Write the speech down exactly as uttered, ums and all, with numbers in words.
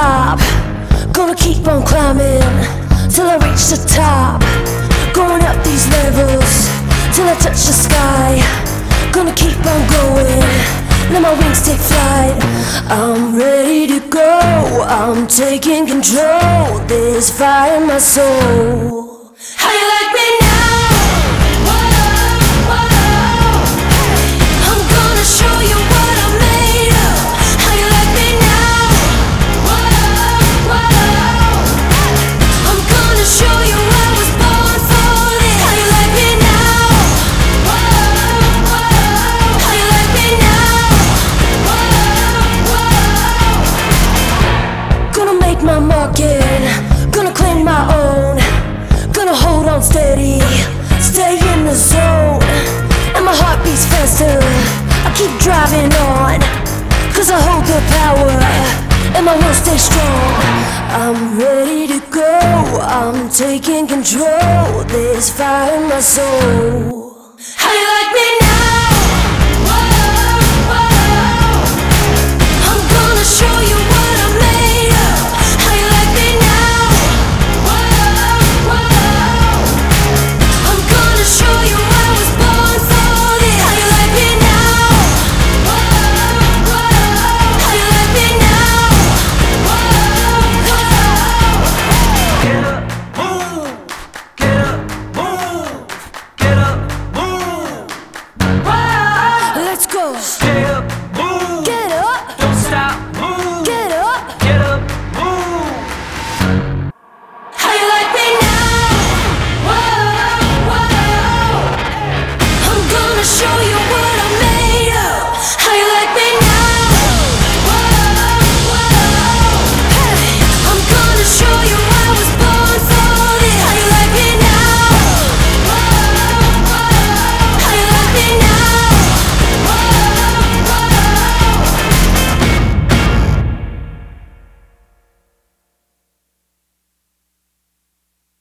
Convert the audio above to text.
stop. Gonna keep on climbing till I reach the top. Going up these levels till I touch the sky. Gonna keep on going, let my wings take flight. I'm ready to go, I'm taking control. There's fire in my soul. How you like me now? Whoa, whoa. I'm gonna show you what I'm made of. How you like me now? Whoa, whoa. I'm gonna show you I was born for this. How you like me now? Whoa, whoa. How you like me now? Whoa, whoa. Gonna make my market, gonna claim my own. Gonna hold on steady, stay in the zone. And my heart beats faster, I keep driving on. Cause I hold the power, and my will stay strong. I'm ready to go, I'm taking control. There's fire in my soul.